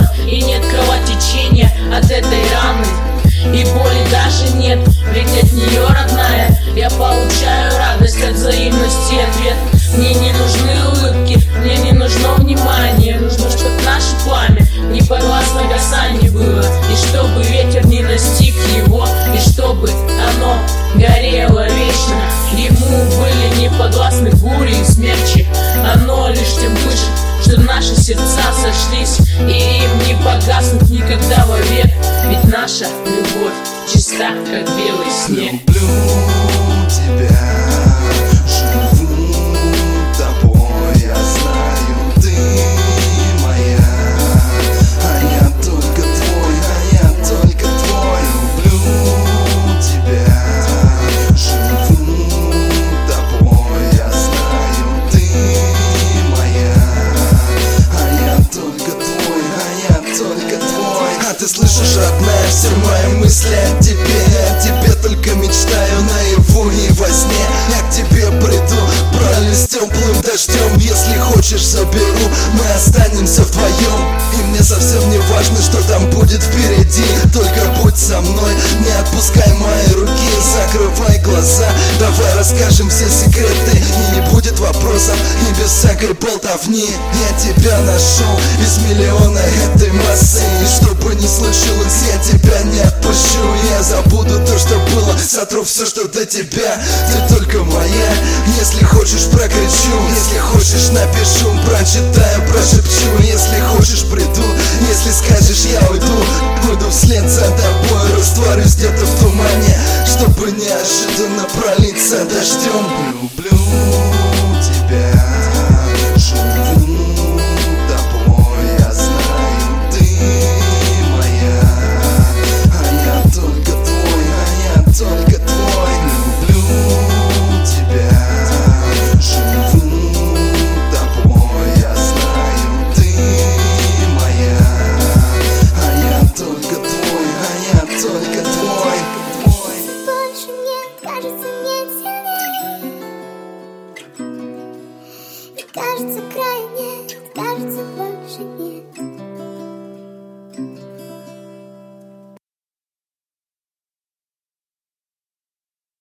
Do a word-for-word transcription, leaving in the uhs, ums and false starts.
и нет кровотечения от этой раны. И боли даже нет, ведь от нее, родная, я получаю радость от взаимности и ответ. Мне не нужны улыбки, мне не нужно внимание. Нужно, чтоб наше пламя не подвластно гасанию было, и чтобы ветер не настиг его, и чтобы оно горело вечно. Ему были не подвластны бури и смерчи, оно лишь тем выше, что наши сердца сошлись, и им не погаснут никогда вовек. Ведь наша любовь чиста, как белый снег. Люблю тебя, живу тобой, я знаю, ты моя, а я только твой, а я только твой. Люблю тебя, живу тобой, я знаю, ты моя, а я только твой, а я только твой. А ты слышишь, родная, все мои мысли о тебе, о тебе только мечтаю наяву и во сне. Я к тебе приду, пролюсь теплым дождем. Если хочешь, заберу, мы останемся вдвоем. И мне совсем не важно, что там будет впереди, только будь со мной, не отпускай мои руки, закрывай глаза. Давай расскажем все секреты, и не будет вопросов, и без всякой болтовни. Я тебя нашел из миллиона этой массы, и чтобы не случилось, я тебя не отпущу. Я забуду то, что было, сотру все, что до тебя. Ты только моя, если хочешь, прокричу, если хочешь, напишу, прочитаю, прошепчу. Если хочешь, приду, если скажешь, я уйду, буду вслед за тобой, растворюсь где-то в тумане, чтобы неожиданно пролиться дождем. Люблю тебя, живу тобой, я знаю, ты моя, а я только твой, а я только твой. Люблю тебя, живу тобой, я знаю, ты моя, а я только твой, а я только твой. Больше нет, кажется, нет сильнее. И кажется, края нет, кажется, больше нет.